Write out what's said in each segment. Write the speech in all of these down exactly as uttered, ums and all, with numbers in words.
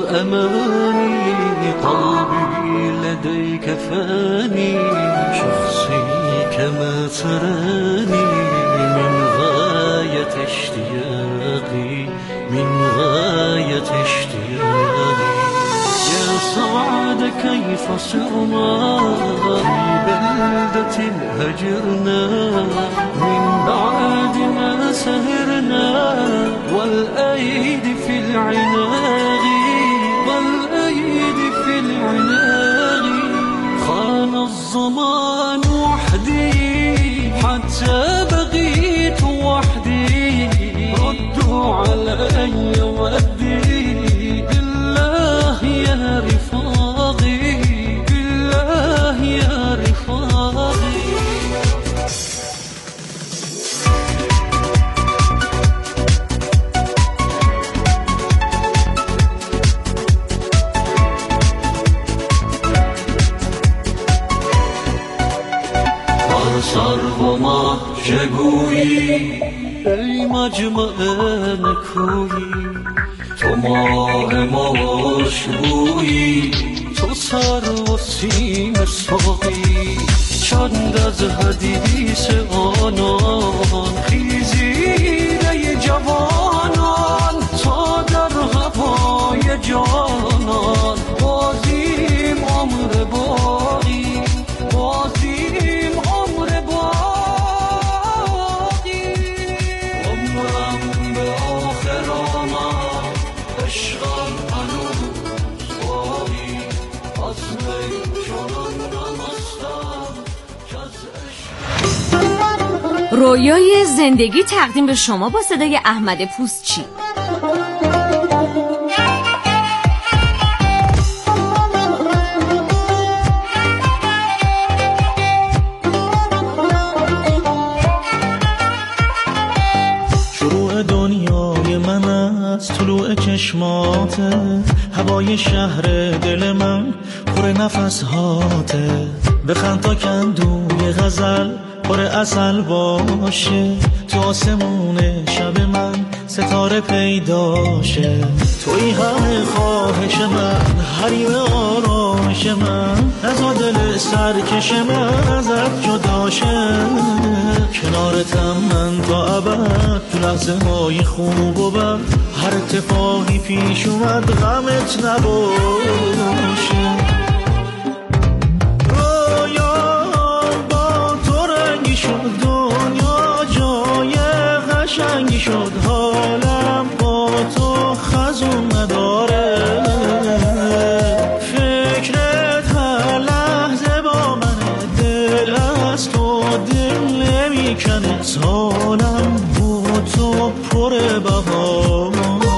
أماني قلبي لديك فاني شخصي كما تراني من غاية اشتياقي من غاية اشتياقي يا سعد كيف صرنا في بلدة هجرنا من بعد ما سهرنا والأيدي في العناق والأيدي في العناق خان الزمان وحدي حتى بقيت وحدي ردوا علي ودي بالله يا رفاقي بالله يا رفاقي سرو ما چگویی ای مجمع نکویی تو ماه ماش بویی تو سر و سیم ساقی چند از حدیث آنان خیزیره جوانان تا در هوای جانان بازیم عمر باقی بازیم عمر باقی عمرم به آخر آمد عشقم هنوز باقی از می چنان نمستم که از عشق. رویای زندگی تقدیم به شما با صدای احمد پوستچی. طلوع چشماته هوای شهر دل من پر نفس هاته بخند تا کندوی غزل پر عسل باشه تو آسمون شب من ستاره پیداشه توی همه خواهش من حریم آرامش من نزا دل سرکش من ازت جداشه کنارتم من تا ابد تو لحظه های خوب و بد هر اتفاقی پیش اومد غمت نباشه رویام با تو رنگی شد دنیا جای قشنگی شد حالم با تو خزون نداره فکرت هر لحظه با من دل از تو دل نمیکنه حالم با تو پر بهار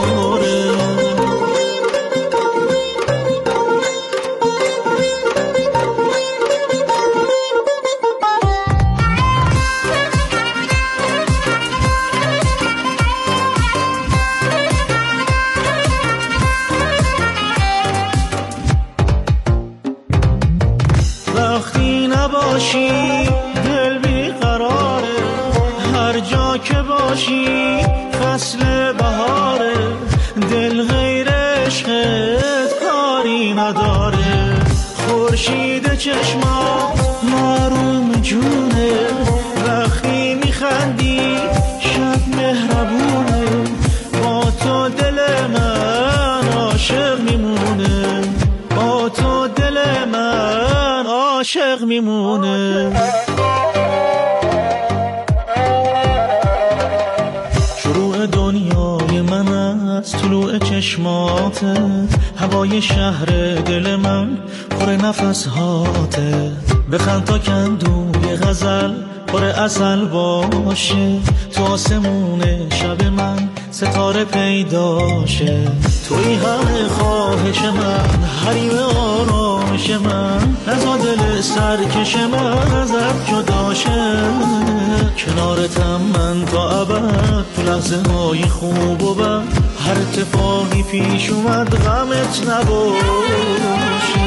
وقتی نباشی دل بیقراره هر جا که باشی فصل بهاره دل غیر عشقت کاری نداره خورشید چشما معروم جونه وقتی میخندی شب مهربونه با تو دل من عاشق میمونه با تو دل من عاشق میمونه شروع دنیای من از طلوع چشماته هوای شهر دل من پر نفس هاته بخند تا کندوی غزل پر عسل باشه تو آسمون شب من ستاره پیداشه توی همه خواهش من حریم آرامش من نزا دل سرکش من ازت جداشه کنارتم من تا ابد تو لحظه های خوب و بد هر اتفاقی پیش اومد غمت نباشه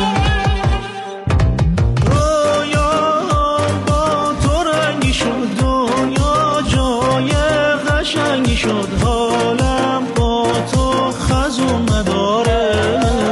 رویام با تو رنگی شد دنیا جای قشنگی شد حالم با تو خزون نداره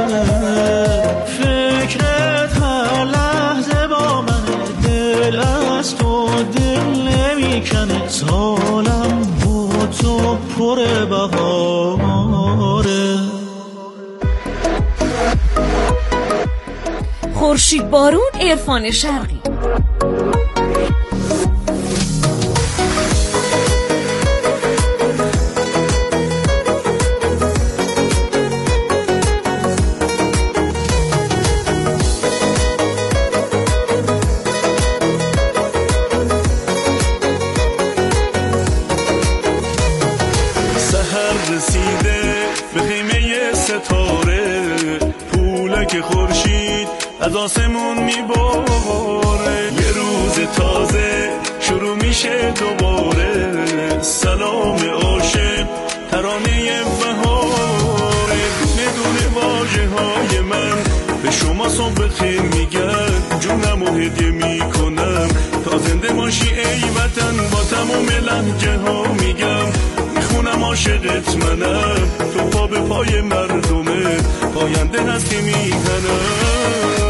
خورشید بارون عرفان شرقی. که خورشید از آسمون میباره، یه روز تازه شروع میشه دوباره. سلام عاشق ترانه بهاره، دونه دونه واژه های من به شما صبح خیر میگن، جونم و هدیه میکنم تا زنده باشی ای وطن. با تمام لهجه ها میگم میخونم عاشقت منم، تو پا به پای مردمه پاینده هستی میزنم.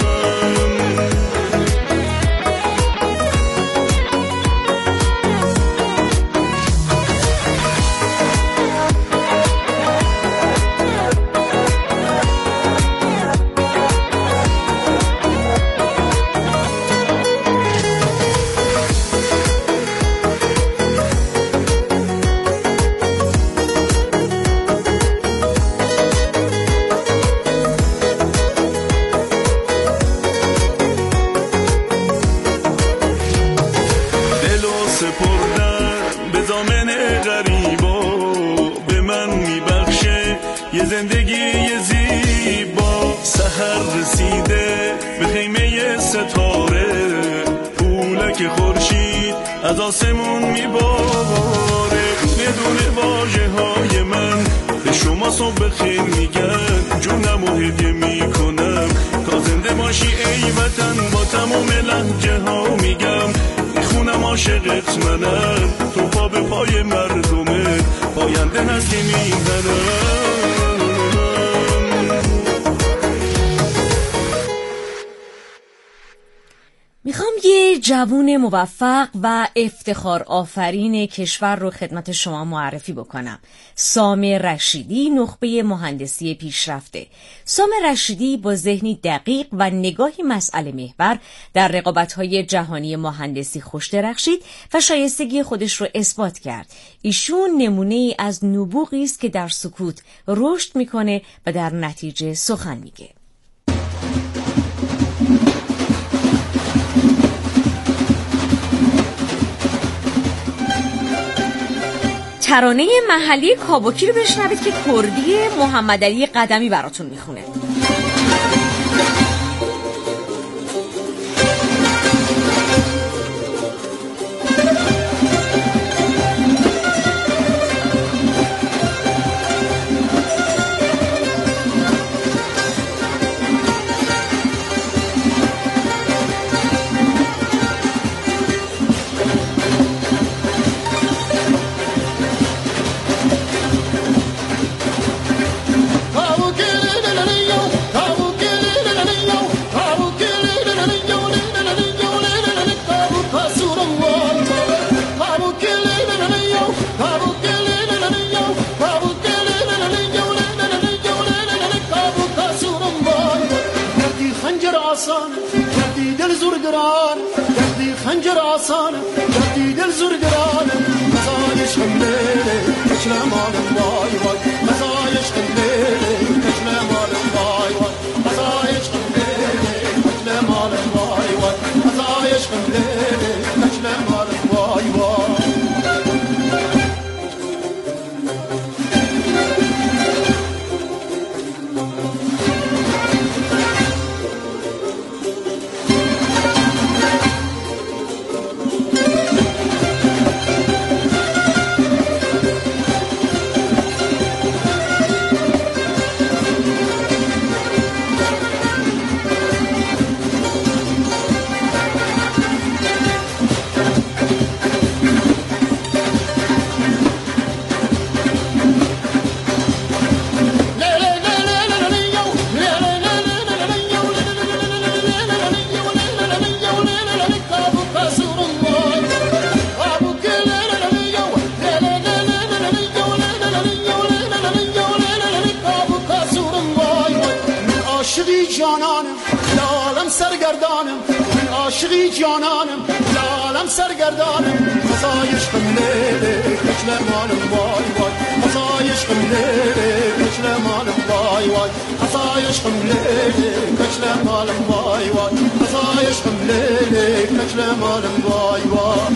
یه زندگی زیبا، سحر رسیده به خیمه ستاره، پولک خورشید از آسمون میباره. دونه دونه واژه های من به شما صبح خیر میگن، جونم و هدیه میکنم تا زنده باشی ای وطن. با تمام لهجه ها میگم میخونم عاشقت منم، تو پا به پای مردمه پاینده هستی میزنم. میخوام یه جوون موفق و افتخار آفرین کشور رو خدمت شما معرفی بکنم. سامر رشیدی نخبه مهندسی پیشرفته. سامر رشیدی با ذهنی دقیق و نگاهی مسئله محور در رقابت‌های جهانی مهندسی خوش درخشید و شایستگی خودش رو اثبات کرد. ایشون نمونه‌ای از نبوغی است که در سکوت رشد میکنه و در نتیجه سخن میگه. ترانه محلی کابوکی رو بشنوید که کردی محمدعلی قدمی براتون میخونه. کردی دل زور گران، کردی خنجر آسان، کردی دل زور گران. مزایش خلیله کشل مالم وای وای، مزایش خلیله کشل مالم وای وای، مزایش خلیله کشل مالم وای وای، مزایش خلیله کشل مالم وای وای. جانانم لالم سرگردانم من عاشقی جانانم لالم سرگردانم خزایش قمله کچل مالم وای وای خزایش قمله کچل مالم وای وای خزایش قمله کچل مالم وای وای خزایش قمله کچل مالم وای وای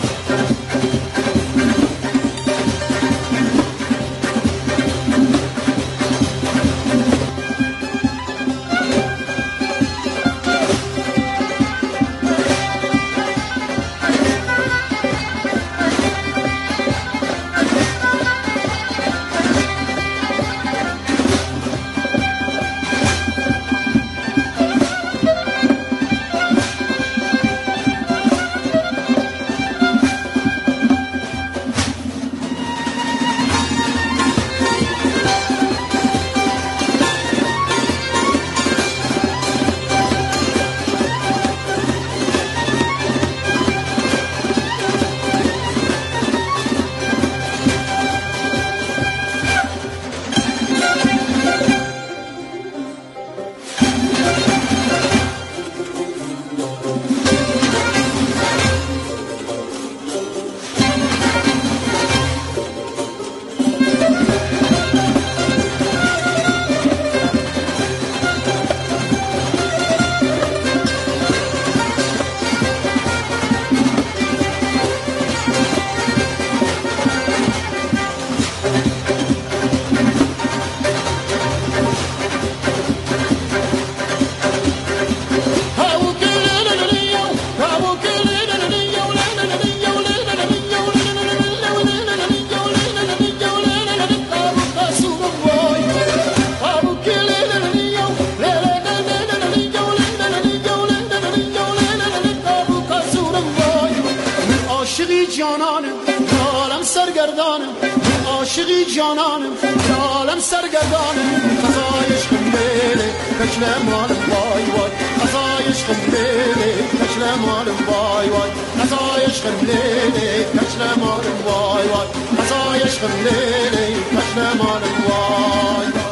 سرگردانم عاشقی جانانم عالم سرگردانم خزایش قمله کچل مالم وای وای خزایش قمله کچل مالم وای وای خزایش قمله کچل مالم وای وای خزایش قمله کچل مالم وای وای.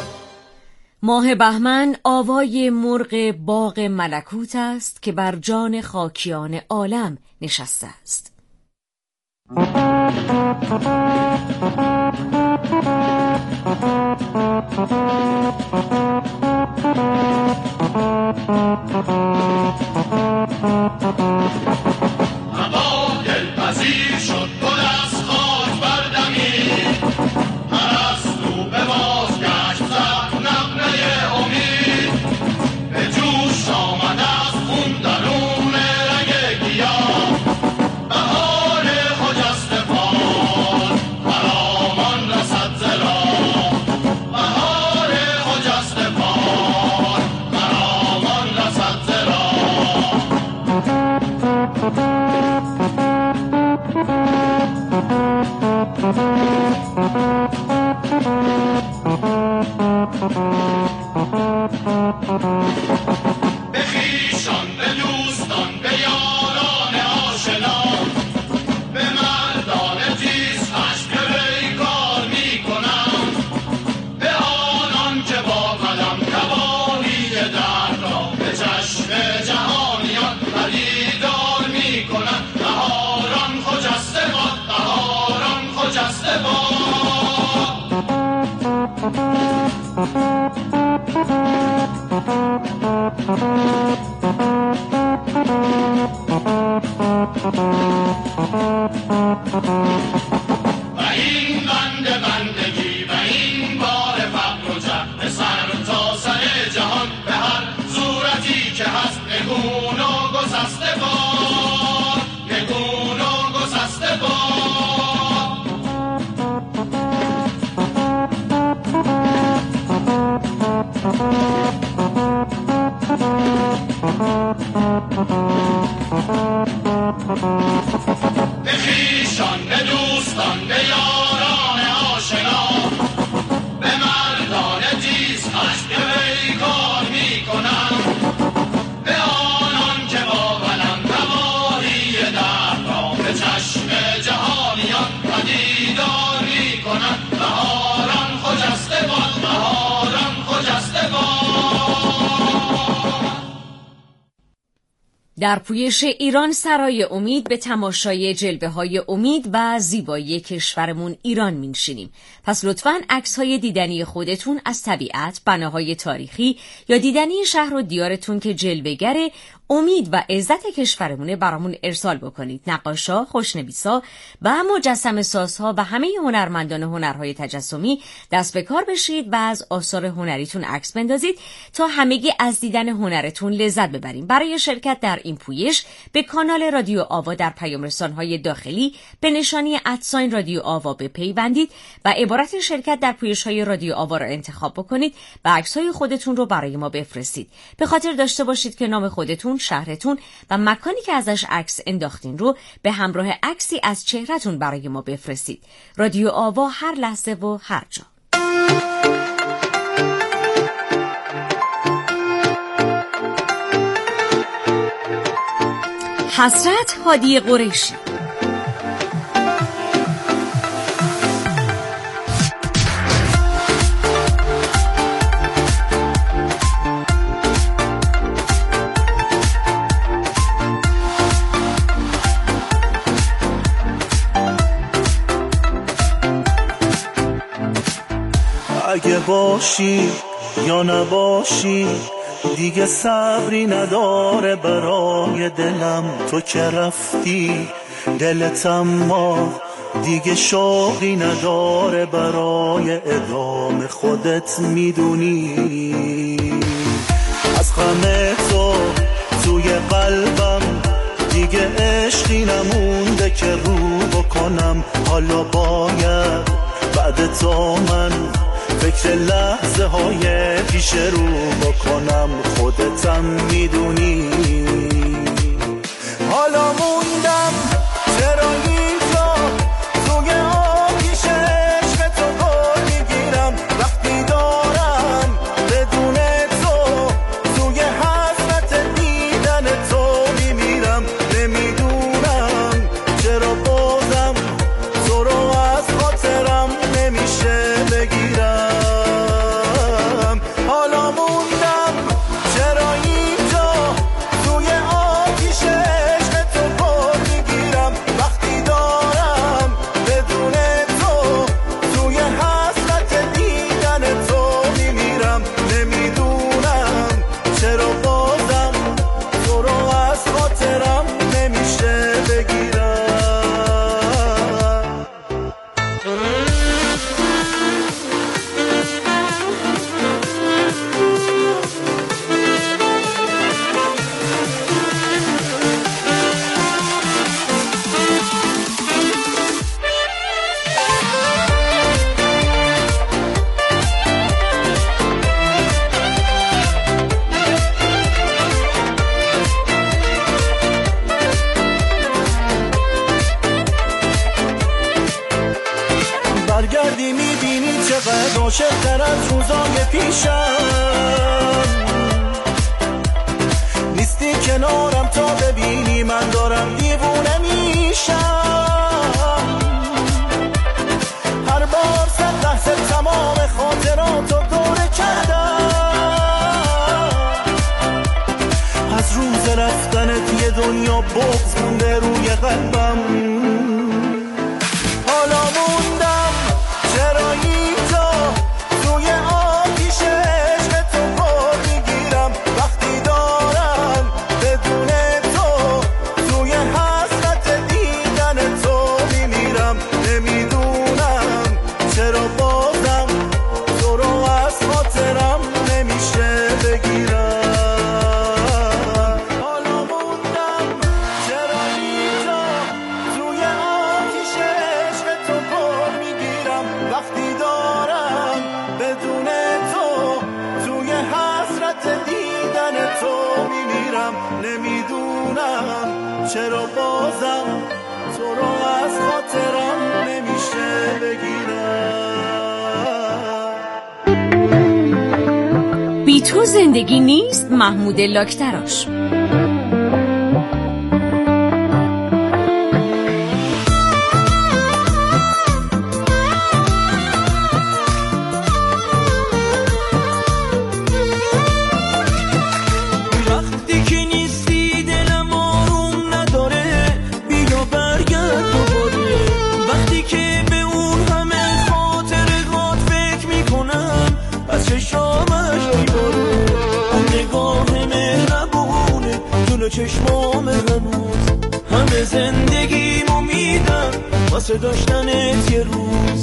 ماه بهمن آوای مرغ باغ ملکوت است که بر جان خاکیان عالم نشسته است. هوا دلپذیر شد گل از خاک بردمید پرستو به بازگشت زد نغمه امید به جوش آمد از خون درون رگ گیاه بهار خجسته باد خرامان رسد ز راه بهار خجسته باد خرامان رسد ز راه. به خویشان به دوستان به یاران آشنا به مردان تیز اشک ریگار می کنم به آنان که با قلم تباهی درد را به چشم جهانیان پدیدار می کنند. بهاران خجسته باد بهاران خجسته باد. و این بند بندگی و این بار فقر و جهل به سر تا سر جهان به هر صورتی که هست نگون و گسسته باد نگون و گسسته باد. به خویشان به دوستان به یاران آشنا به مردان تیز اشک پیکار می کنند به آنان که با قلم تباهی درد را به چشم جهانیان پدیدار می کنند. بهاران خجسته باد بهاران خجسته باد. در پویش ایران سرای امید به تماشای جلوه های امید و زیبایی کشورمون ایران می‌نشینیم. پس لطفاً عکس‌های دیدنی خودتون از طبیعت، بناهای تاریخی یا دیدنی شهر و دیارتون که جلوه‌گر امید و عزت کشورمونه برامون ارسال بکنید. نقاشا، خوشنویسا و مجسمه سازها و همه هنرمندان هنرهای تجسمی دست به کار بشید و از آثار هنریتون عکس بندازید تا همگی از دیدن هنرتون لذت ببریم. برای شرکت در این پویش به کانال رادیو آوا در پیام رسان‌های داخلی به نشانی ادساین رادیو آوا بپیوندید و عبارت شرکت در پویش‌های رادیو آوا را انتخاب بکنید و عکس‌های خودتون رو برای ما بفرستید. به خاطر داشته باشید که نام خودتون، شهرتون و مکانی که ازش عکس انداختین رو به همراه عکسی از چهرهتون برای ما بفرستید. رادیو آوا هر لحظه و هر جا. حسرت هادی قریشی. اگه باشی یا نباشی دیگه صبری نداره برای دلم، تو که رفتی دلتم ما دیگه شوقی نداره برای ادامه، خودت میدونی از غم تو توی قلبم دیگه عشقی نمونده که رو بکنم. حالا باید بعد تو من فکر لحظه های پیش رو بکنم، خودتم میدونی. حالا موندم چرا اینجا توی آتیش عشق تو گل میگیرم، وقتی دارم بدون تو توی حسرت دیدن تو میمیرم. نمیدونم چرا بازم تو رو از خاطرم نمیشه بگیرم. برگردی میبینی چقدر عاشق‌تر از روزای پیشم، نیستی کنارم تا ببینی من دارم دیوونه میشم. هر بار صد لحظه تمام خاطراتو دوره کردم، از روز رفتنت یه دنیا بغض مونده روی قلبم. حالا موندم چرا اینجا توی آتیش عشق تو گل میگیرم، وقتی دارم بدون تو توی حسرت دیدن تو میمیرم. نمیدونم چرا بازم تو رو از خاطرم نمیشه بگیرم. حالا موندم چرا اینجا توی آتیش عشق تو گل میگیرم، وقتی دارم بدون تو توی حسرت دیدن تو میمیرم. نمیدونم چرا بازم تو رو از خاطرم نمیشه بگیرم. بی تو زندگی نیست. محمود لاکتراش. وقتی که نیستی دلم چشمام هنوز همه زندگیمو میدم واسه داشتنت یه روز.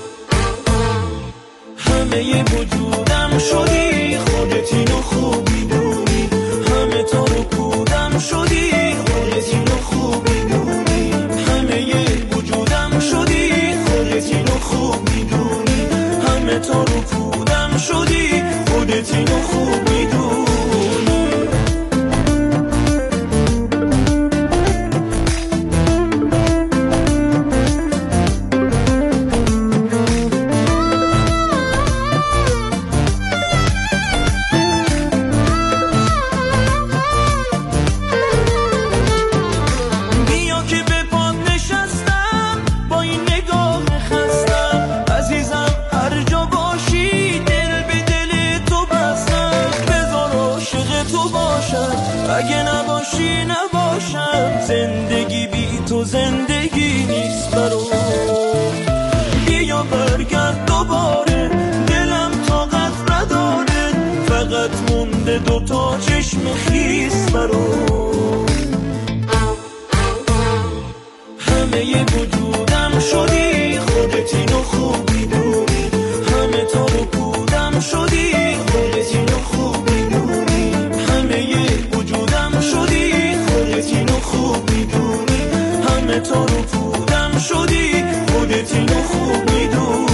همه ی وجودم شدی خودت اینو خوب میدونی، همه تو رو کودم شدی خودت اینو خوب میدونی، همه ی وجودم شدی خودت اینو خوب میدونی، همه تو رو کودم شدی خودت اینو خوب میدونی. اگه نباشی نباشم زندگی بی تو زندگی نیست برام. بیا برگرد دوباره دلم طاقت نداره، فقط مونده دوتا چشم خیس برام. همه ی وجودم شدی خودت اینو خوب میدونی، همه تو رو کودم شدی خودت اینو خوب میدونی، همه ی وجودم شدی خودت اینو خوب میدونی، همه تو رو کودم شدی خودت اینو خوب میدونی.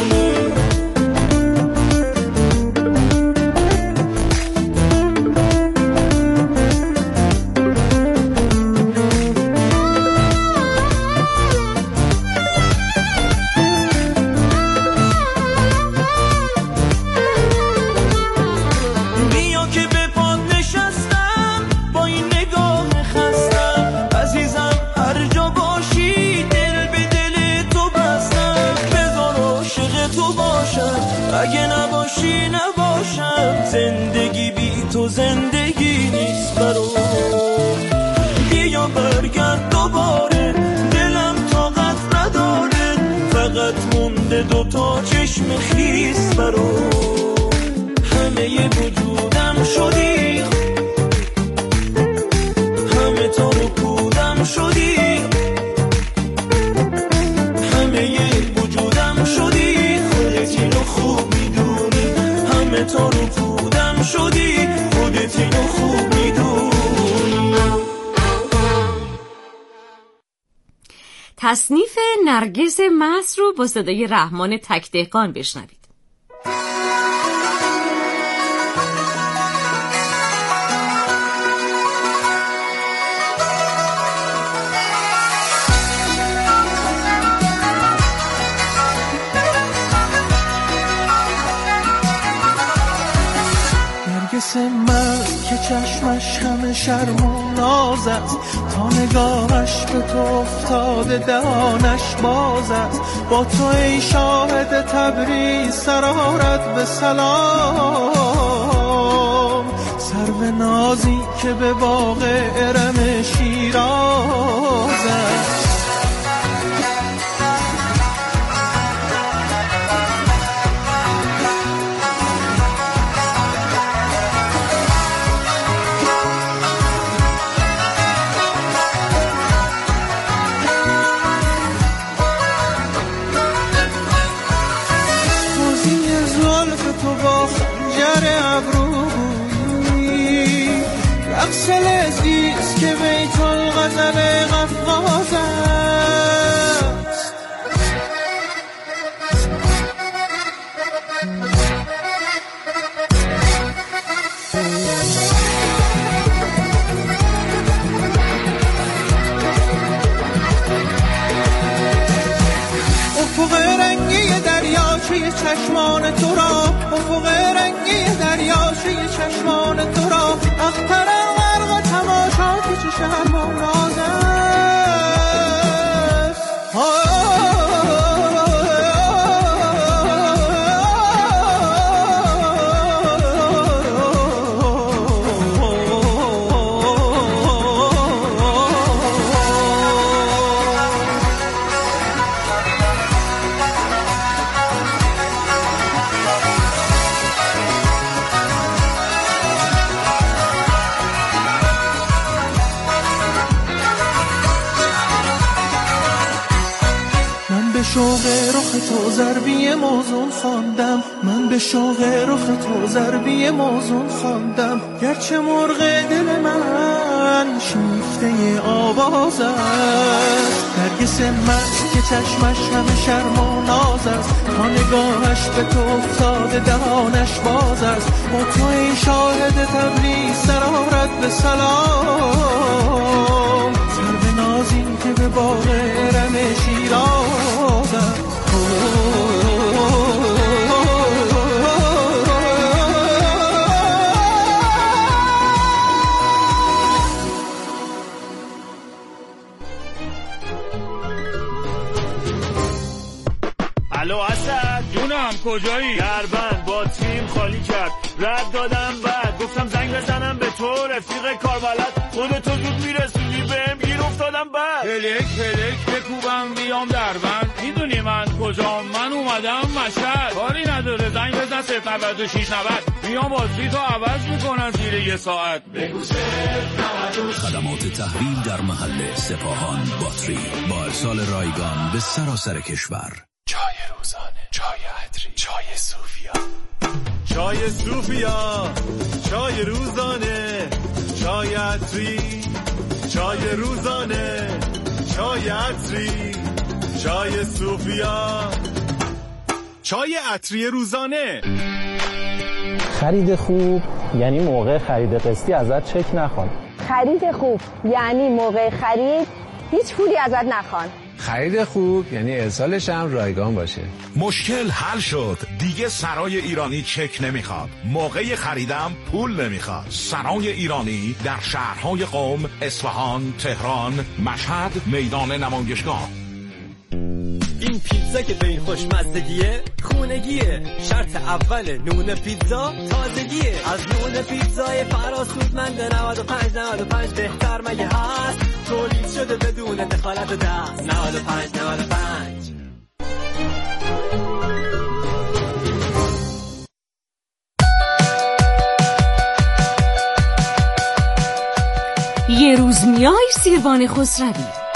اگه نباشی نباشم زندگی بی تو زندگی نیست برام. بیا برگرد دوباره دلم طاقت نداره، فقط مونده دوتا چشم خیس برام. همه ی وجودم شدی همه تو رو کودم شدی، همه ی وجودم شدی خودت اینو خوب میدونی، همه تو رو کودم شدی خودت اینو خوب میدونی. تصنیف نرگس مست رو با صدای رحمان تک دهقان بشنوید. نرگس مست که چشمش همه شرم و ناز است، تا نگاهش به تو افتاده دهانش باز است. با تو ای شاهد تبریز سرارت به سلام، سرو نازی که به باغ ارم شیراز است. رقص لذیذ که بیت الغزل غفاز است. افق رنگی دریاچه چشمان تو را، افق رنگی دریاچه چشمان تو را، اخترم غرق تماشا که چه شرم و ناز است. تو ضربی موزون خواندم، من به شوق رخ تو ضربی موزون خواندم. گرچه مرغ دل من شیفته آواز است، نرگس من که چشمش همه شرم و ناز است، تا نگاهش به تو افتاده دهانش باز است. با تو ای شاهد تبریز سرارت به سلام، سر به نازین که به باغ ارم شیراز است. الو اسد جونم کجایی؟ دربند با تیم خالی کرد، رد دادم بعد گفتم زنگ بزنم به تو رفیق کاربلد، خودتو زود میرسونی بهم گیر افتادم بعد هلک هلک بکوبم بیام دربند، میدونی من کجام؟ من اومدم مشهد، کاری نداره زنگ بزن صفر نود و شش نود، میام باتری تو عوض میکنم زیر یه ساعت. بگو خدمات تحویل در محل سپاهان باتری با ارسال رایگان به سراسر کشور. چای روزانه، چای عطری، چای صوفیا، چای صوفیا، چای روزانه، چای عطری، چای روزانه، چای عطری، چای صوفیا، چای عطری روزانه. خرید خوب یعنی موقع خرید قسطی ازت چک نخوان. خرید خوب یعنی موقع خرید هیچ پولی ازت نخوان. خرید خوب یعنی ارسالش هم رایگان باشه. مشکل حل شد، دیگه سرای ایرانی چک نمیخواد، موقع خریدم پول نمیخواد. سرای ایرانی در شهرهای قم، اصفهان، تهران، مشهد، میدان نمایشگاه. این پیتزا که به این خوشمزدگیه خونگیه، شرط اول نون پیتزا تازگیه. از نون پیتزای فراسودمند نود و پنج نود و پنج بهتر مگه هست؟ تولید شده بدون دخالت دست. نود و پنج نود و پنج. یه روز میای سیروان خسروی.